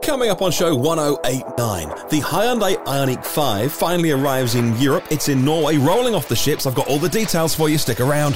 Coming up on show 1089, the Hyundai Ioniq 5 finally arrives in Europe. It's in Norway, rolling off the ships. I've got all the details for you. Stick around.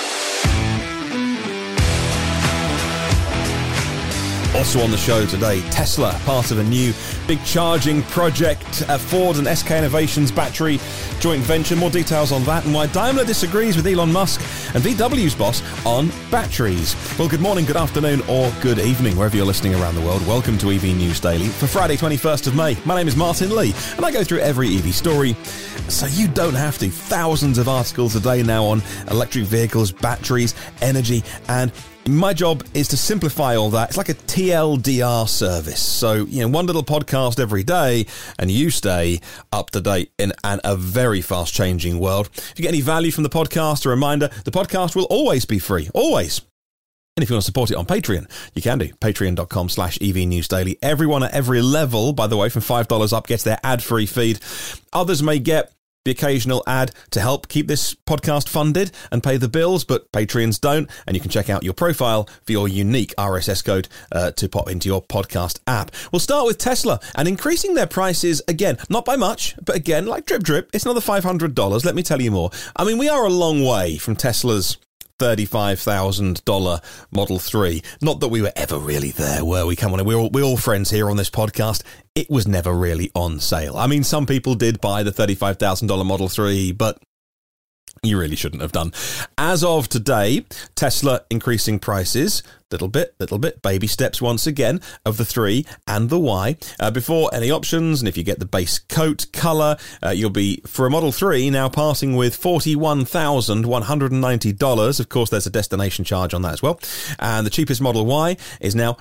Also on the show today, Tesla, part of a new big charging project, Ford and SK Innovations battery joint venture. More details on that and why Daimler disagrees with Elon Musk and VW's boss on batteries. Well, good morning, good afternoon, or good evening, wherever you're listening around the world. Welcome to EV News Daily for Friday, 21st of May. My name is Martin Lee, and I go through every EV story, so you don't have to. Thousands of articles a day now on electric vehicles, batteries, energy, and my job is to simplify all that. It's like a TLDR service. So, one little podcast every day and you stay up to date in a very fast changing world. If you get any value from the podcast, a reminder, the podcast will always be free. Always. And if you want to support it on Patreon, you can do. Patreon.com/EV News Daily. Everyone at every level, by the way, from $5 up, gets their ad-free feed. Others may get the occasional ad to help keep this podcast funded and pay the bills, but Patreons don't, and you can check out your profile for your unique RSS code to pop into your podcast app. We'll start with Tesla and increasing their prices again, not by much, but again, like drip drip, it's another $500. Let me tell you more. I mean, we are a long way from Tesla's $35,000 Model 3. Not that we were ever really there, were we? Come on, we're all friends here on this podcast. It was never really on sale. I mean, some people did buy the $35,000 Model 3, but you really shouldn't have done. As of today, Tesla increasing prices, little bit, baby steps once again, of the 3 and the Y. Before any options, and if you get the base coat colour, you'll be, for a Model 3, now passing with $41,190. Of course, there's a destination charge on that as well. And the cheapest Model Y is now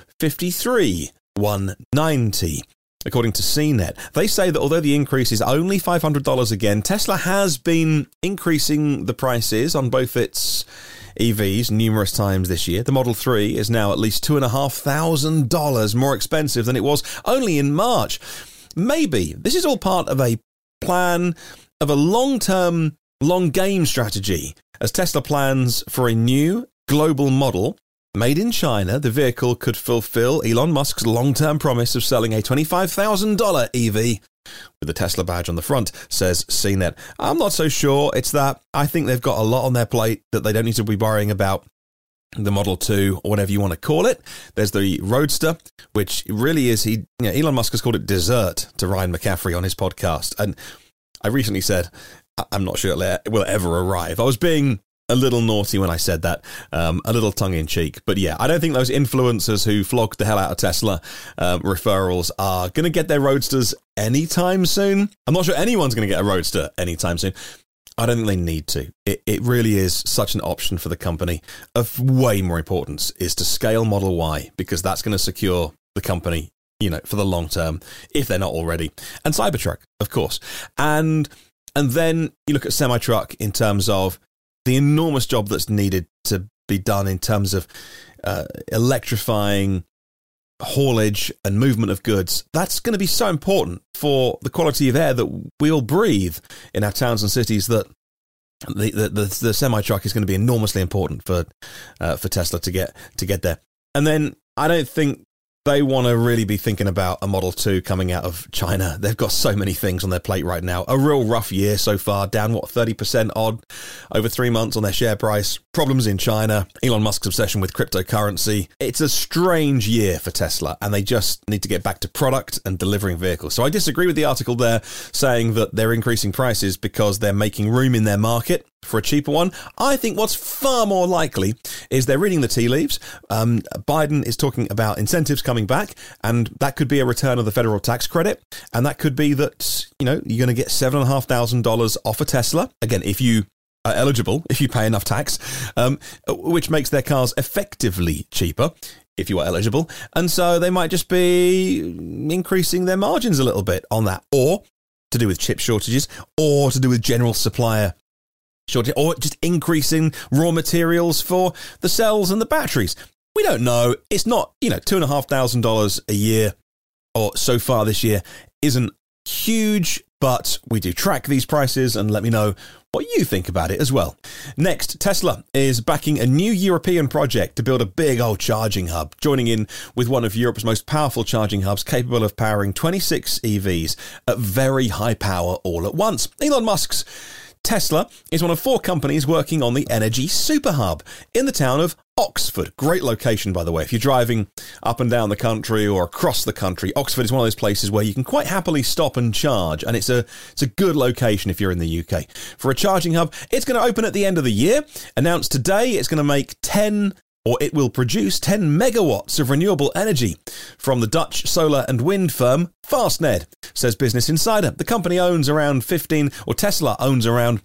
$53,190. According to CNET, they say that although the increase is only $500 again, Tesla has been increasing the prices on both its EVs numerous times this year. The Model 3 is now at least $2,500 more expensive than it was only in March. Maybe this is all part of a plan of a long-term, long-game strategy as Tesla plans for a new global model. Made in China, the vehicle could fulfill Elon Musk's long-term promise of selling a $25,000 EV with the Tesla badge on the front, says CNET. I'm not so sure it's that. I think they've got a lot on their plate that they don't need to be worrying about the Model 2 or whatever you want to call it. There's the Roadster, which really is, Elon Musk has called it dessert to Ryan McCaffrey on his podcast. And I recently said, I'm not sure it will ever arrive. I was being a little naughty when I said that, a little tongue-in-cheek. But yeah, I don't think those influencers who flogged the hell out of Tesla referrals are going to get their Roadsters anytime soon. I'm not sure anyone's going to get a Roadster anytime soon. I don't think they need to. It really is such an option for the company. Of way more importance is to scale Model Y, because that's going to secure the company, for the long term, if they're not already. And Cybertruck, of course. And then you look at semi-truck in terms of the enormous job that's needed to be done in terms of electrifying haulage and movement of goods. That's going to be so important for the quality of air that we all breathe in our towns and cities, that the semi-truck is going to be enormously important for Tesla to get there. And then I don't think they want to really be thinking about a Model 2 coming out of China. They've got so many things on their plate right now. A real rough year so far, down 30% odd over 3 months on their share price. Problems in China, Elon Musk's obsession with cryptocurrency. It's a strange year for Tesla, and they just need to get back to product and delivering vehicles. So I disagree with the article there saying that they're increasing prices because they're making room in their market for a cheaper one. I think what's far more likely is they're reading the tea leaves. Biden is talking about incentives coming back, and that could be a return of the federal tax credit, and that could be that, you're going to get $7,500 off a Tesla. Again, if you are eligible, if you pay enough tax, which makes their cars effectively cheaper if you are eligible. And so they might just be increasing their margins a little bit on that, or to do with chip shortages, or to do with general supplier shortage, or just increasing raw materials for the cells and the batteries. We don't know. It's not, $2,500 a year, or so far this year, isn't huge but we do track these prices, and let me know what you think about it as well. Next, Tesla is backing a new European project to build a big old charging hub, joining in with one of Europe's most powerful charging hubs capable of powering 26 EVs at very high power all at once. Elon Musk's Tesla is one of 4 companies working on the Energy Super Hub in the town of Oxford. Great location, by the way. If you're driving up and down the country or across the country, Oxford is one of those places where you can quite happily stop and charge, and it's a good location if you're in the UK. For a charging hub, it's going to open at the end of the year. Announced today, it's going to make it will produce 10 megawatts of renewable energy from the Dutch solar and wind firm Fastned, says Business Insider. The company owns around Tesla owns around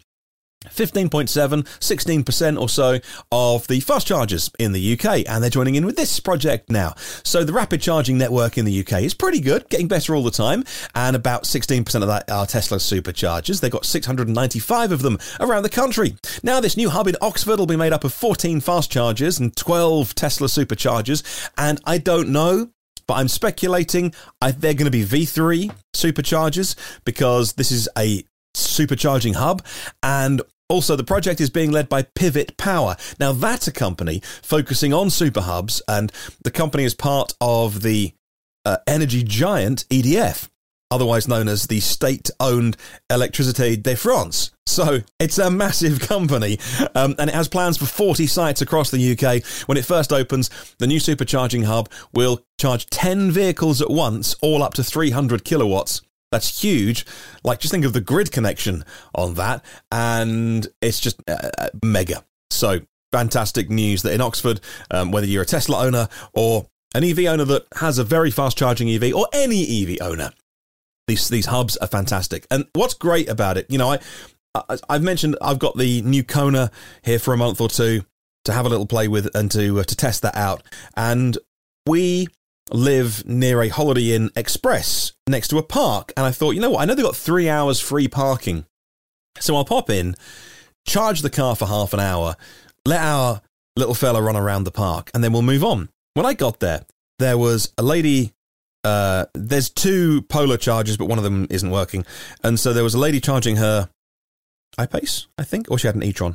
15.7, 16% or so of the fast chargers in the UK, and they're joining in with this project now. So the rapid charging network in the UK is pretty good, getting better all the time, and about 16% of that are Tesla superchargers. They've got 695 of them around the country. Now this new hub in Oxford will be made up of 14 fast chargers and 12 Tesla superchargers, and I don't know, but I'm speculating they're going to be V3 superchargers because this is a supercharging hub, and also the project is being led by Pivot Power. Now that's a company focusing on super hubs, and the company is part of the energy giant EDF, otherwise known as the state-owned Électricité de France. So it's a massive company, and it has plans for 40 sites across the UK. When it first opens, the new supercharging hub will charge 10 vehicles at once, all up to 300 kilowatts. That's huge. Like, just think of the grid connection on that, and it's just mega. So, fantastic news that in Oxford, whether you're a Tesla owner or an EV owner that has a very fast charging EV, or any EV owner, these hubs are fantastic. And what's great about it, I've mentioned I've got the new Kona here for a month or two to have a little play with and to test that out. And we live near a Holiday Inn Express next to a park, and I thought, you know what, I know they've got 3 hours free parking, so I'll pop in, charge the car for half an hour, let our little fella run around the park, and then we'll move on. When I got there, there was a lady, there's 2 Polar chargers, but one of them isn't working, and so there was a lady charging her iPace, I think, or she had an e-tron,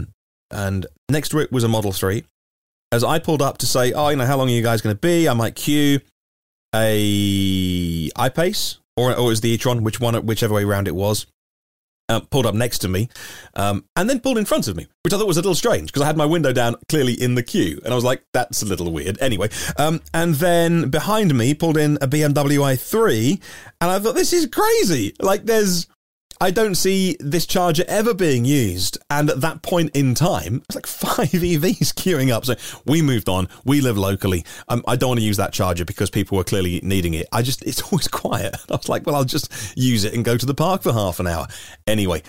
and next to it was a Model 3. As I pulled up to say, how long are you guys going to be? I might queue a iPace, or it was the e-tron, whichever way around it was, pulled up next to me, and then pulled in front of me, which I thought was a little strange, because I had my window down clearly in the queue, and I was like, that's a little weird. Anyway, and then behind me pulled in a BMW i3, and I thought, this is crazy. Like, I don't see this charger ever being used. And at that point in time, it's like 5 EVs queuing up. So we moved on. We live locally. I don't want to use that charger because people were clearly needing it. It's always quiet. I was like, well, I'll just use it and go to the park for half an hour. Anyway,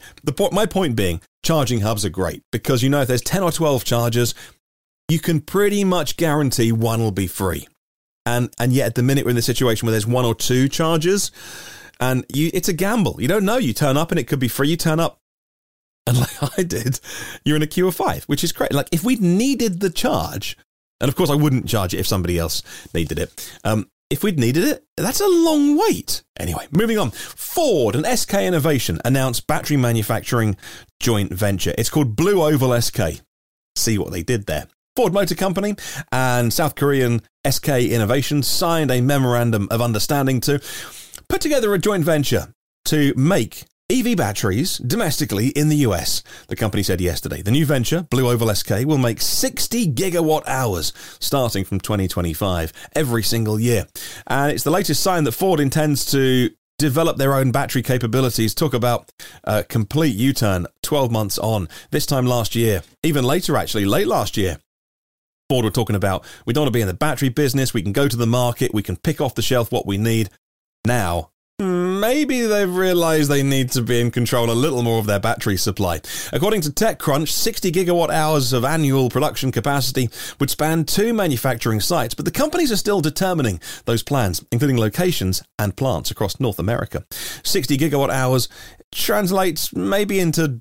my point being, charging hubs are great because, if there's 10 or 12 chargers, you can pretty much guarantee one will be free. And yet at the minute we're in the situation where there's 1 or 2 chargers, and it's a gamble. You don't know. You turn up and it could be free. You turn up and like I did, you're in a queue of 5, which is great. Like if we'd needed the charge, and of course I wouldn't charge it if somebody else needed it. If we'd needed it, that's a long wait. Anyway, moving on. Ford and SK Innovation announced battery manufacturing joint venture. It's called Blue Oval SK. See what they did there. Ford Motor Company and South Korean SK Innovation signed a memorandum of understanding to put together a joint venture to make EV batteries domestically in the US, the company said yesterday. The new venture, Blue Oval SK, will make 60 gigawatt hours starting from 2025 every single year. And it's the latest sign that Ford intends to develop their own battery capabilities. Talk about a complete U-turn 12 months on. This time last year, even later actually, late last year, Ford were talking about, we don't want to be in the battery business, we can go to the market, we can pick off the shelf what we need. Now, maybe they've realized they need to be in control a little more of their battery supply. According to TechCrunch, 60 gigawatt hours of annual production capacity would span 2 manufacturing sites, but the companies are still determining those plans, including locations and plants across North America. 60 gigawatt hours translates maybe into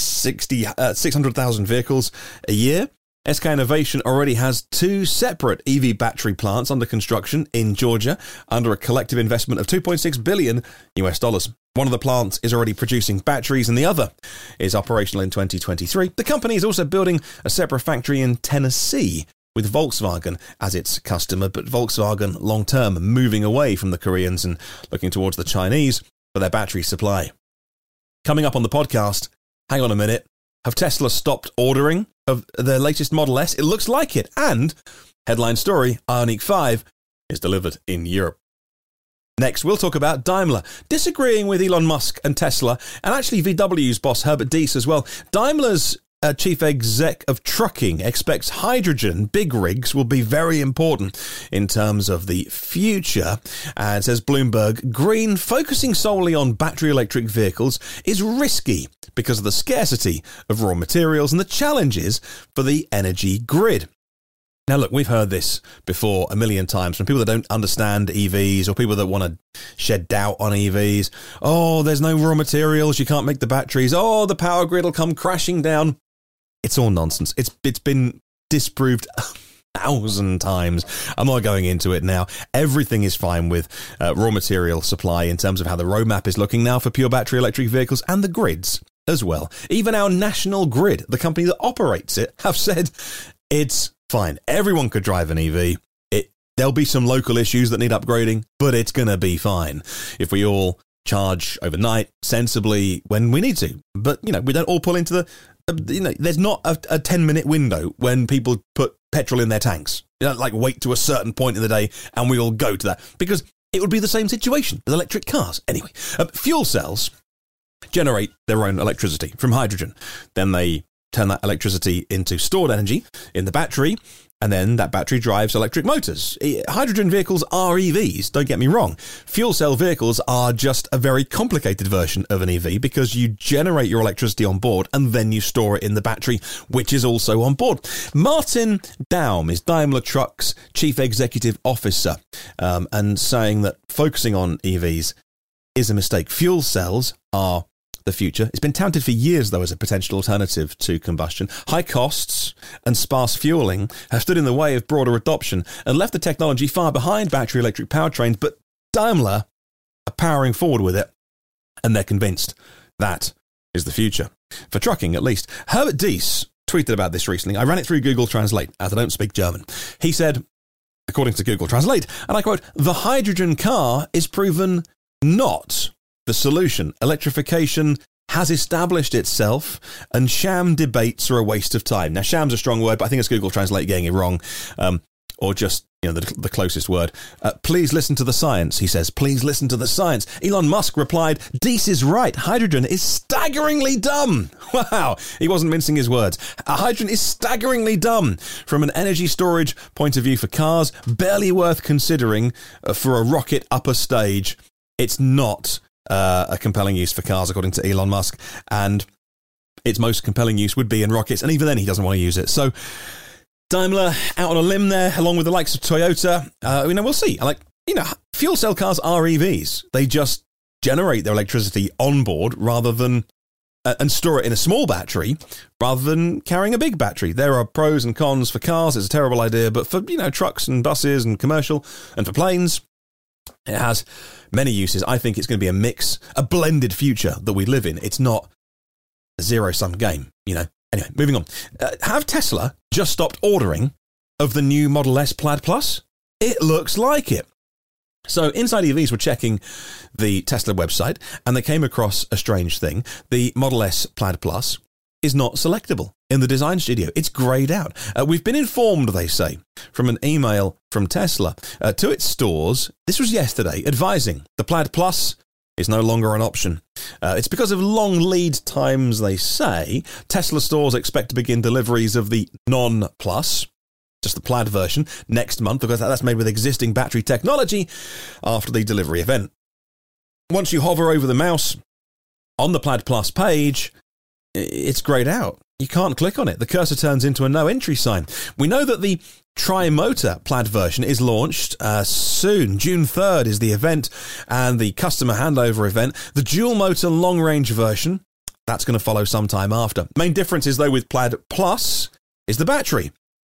600,000 vehicles a year. SK Innovation already has 2 separate EV battery plants under construction in Georgia under a collective investment of $2.6 billion. One of the plants is already producing batteries and the other is operational in 2023. The company is also building a separate factory in Tennessee with Volkswagen as its customer, but Volkswagen long-term moving away from the Koreans and looking towards the Chinese for their battery supply. Coming up on the podcast, hang on a minute, have Tesla stopped ordering of their latest Model S? It looks like it. And, headline story, Ioniq 5 is delivered in Europe. Next, we'll talk about Daimler disagreeing with Elon Musk and Tesla, and actually VW's boss Herbert Diess as well. Daimler's chief exec of trucking expects hydrogen big rigs will be very important in terms of the future. And says Bloomberg, green focusing solely on battery electric vehicles is risky because of the scarcity of raw materials and the challenges for the energy grid. Now, look, we've heard this before a million times from people that don't understand EVs or people that want to shed doubt on EVs. Oh, there's no raw materials. You can't make the batteries. Oh, the power grid will come crashing down. It's all nonsense. It's been disproved 1,000 times. I'm not going into it now. Everything is fine with raw material supply in terms of how the roadmap is looking now for pure battery electric vehicles and the grids as well. Even our national grid, the company that operates it, have said it's fine. Everyone could drive an EV. There'll be some local issues that need upgrading, but it's going to be fine if we all charge overnight sensibly when we need to. But, we don't all pull into there's not a 10-minute window when people put petrol in their tanks. You don't wait to a certain point in the day and we all go to that, because it would be the same situation with electric cars. Anyway, fuel cells generate their own electricity from hydrogen. Then they turn that electricity into stored energy in the battery, and then that battery drives electric motors. Hydrogen vehicles are EVs, don't get me wrong. Fuel cell vehicles are just a very complicated version of an EV because you generate your electricity on board and then you store it in the battery, which is also on board. Martin Daum is Daimler Truck's chief executive officer, and saying that focusing on EVs is a mistake. Fuel cells are the future. It's been touted for years, though, as a potential alternative to combustion. High costs and sparse fueling have stood in the way of broader adoption and left the technology far behind battery electric powertrains, but Daimler are powering forward with it, and they're convinced that is the future. For trucking, at least. Herbert Diess tweeted about this recently. I ran it through Google Translate, as I don't speak German. He said, according to Google Translate, and I quote, "The hydrogen car is proven not the solution. Electrification has established itself, and sham debates are a waste of time." Now, sham's a strong word, but I think it's Google Translate getting it wrong, or just the closest word. Please listen to the science, he says. Please listen to the science. Elon Musk replied, "Diess is right. Hydrogen is staggeringly dumb." Wow, he wasn't mincing his words. Hydrogen is staggeringly dumb from an energy storage point of view for cars, barely worth considering for a rocket upper stage. It's not a compelling use for cars, according to Elon Musk, and its most compelling use would be in rockets, and even then he doesn't want to use it. So Daimler out on a limb there, along with the likes of Toyota. We'll see. Fuel cell cars are EVs. They just generate their electricity on board rather than and store it in a small battery rather than carrying a big battery. There are pros and cons for cars. It's a terrible idea, but for trucks and buses and commercial and for planes, it has many uses. I think it's going to be a mix, a blended future that we live in. It's not a zero-sum game, Anyway, moving on. Have Tesla just stopped ordering of the new Model S Plaid Plus? It looks like it. So Inside EVs were checking the Tesla website, and they came across a strange thing. The Model S Plaid Plus is not selectable in the design studio. It's greyed out. We've been informed, they say, from an email from Tesla to its stores, this was yesterday, advising the Plaid Plus is no longer an option. It's because of long lead times, they say. Tesla stores expect to begin deliveries of the non-Plus, just the Plaid version, next month, because that's made with existing battery technology after the delivery event. Once you hover over the mouse on the Plaid Plus page, it's greyed out. You can't click on it. The cursor turns into a no entry sign. We know that the tri-motor Plaid version is launched soon. June 3rd is the event and the customer handover event. The dual motor long range version, that's going to follow sometime after. Main difference is, though, with Plaid Plus is the battery.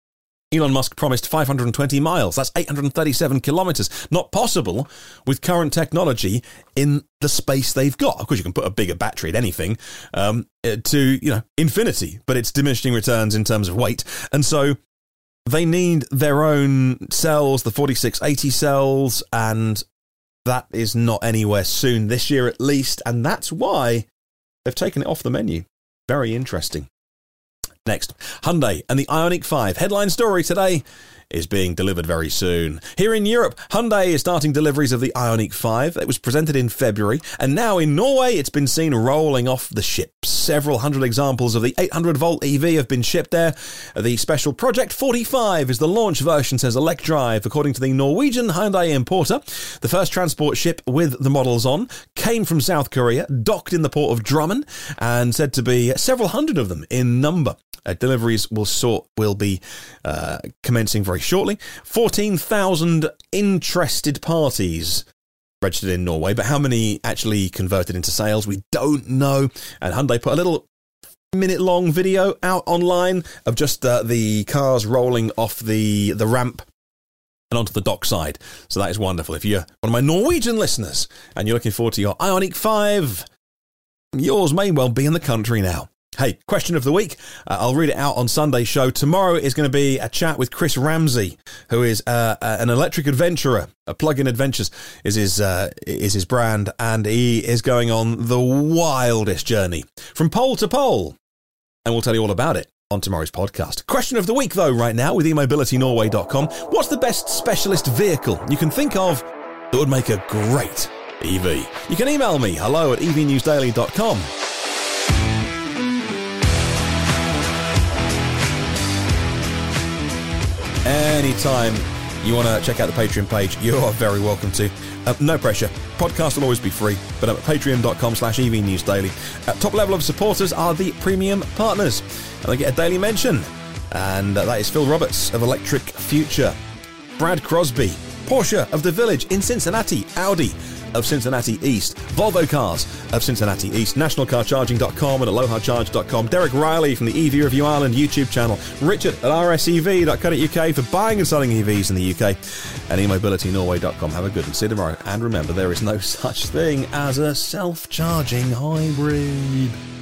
Elon Musk promised 520 miles. That's 837 kilometers. Not possible with current technology in the space they've got. Of course, you can put a bigger battery at anything to, infinity, but it's diminishing returns in terms of weight. And so they need their own cells, the 4680 cells, and that is not anywhere soon this year at least. And that's why they've taken it off the menu. Very interesting. Next, Hyundai and the Ioniq 5. Headline story today is being delivered very soon. Here in Europe, Hyundai is starting deliveries of the Ioniq 5. It was presented in February, and now in Norway it's been seen rolling off the ships. Several hundred examples of the 800-volt EV have been shipped there. The special Project 45 is the launch version, says Electrive, according to the Norwegian Hyundai importer. The first transport ship with the models on came from South Korea, docked in the port of Drammen, and said to be several hundred of them in number. Deliveries will be commencing very shortly. 14,000 interested parties registered in Norway, but how many actually converted into sales, we don't know. And Hyundai put a little minute-long video out online of just the cars rolling off the ramp and onto the dockside. So that is wonderful. If you're one of my Norwegian listeners and you're looking forward to your Ioniq 5, yours may well be in the country now. Hey, question of the week. I'll read it out on Sunday's show. Tomorrow is going to be a chat with Chris Ramsey, who is an electric adventurer. Plug-in Adventures is his brand, and he is going on the wildest journey from pole to pole. And we'll tell you all about it on tomorrow's podcast. Question of the week, though, right now with eMobilityNorway.com. What's the best specialist vehicle you can think of that would make a great EV? You can email me, hello@evnewsdaily.com. Anytime you want to check out the Patreon page, you are very welcome to. No pressure. Podcast will always be free, but at patreon.com/evnewsdaily. Top level of supporters are the premium partners, and they get a daily mention. And that is Phil Roberts of Electric Future, Brad Crosby, Porsche of the Village in Cincinnati, Audi of Cincinnati East, Volvo Cars of Cincinnati East, nationalcarcharging.com and allohacharge.com, Derek Riley from the EV Review Ireland YouTube channel, Richard at rsev.co.uk for buying and selling EVs in the UK, and eMobilityNorway.com. Have a good one. See you tomorrow. And remember, there is no such thing as a self-charging hybrid.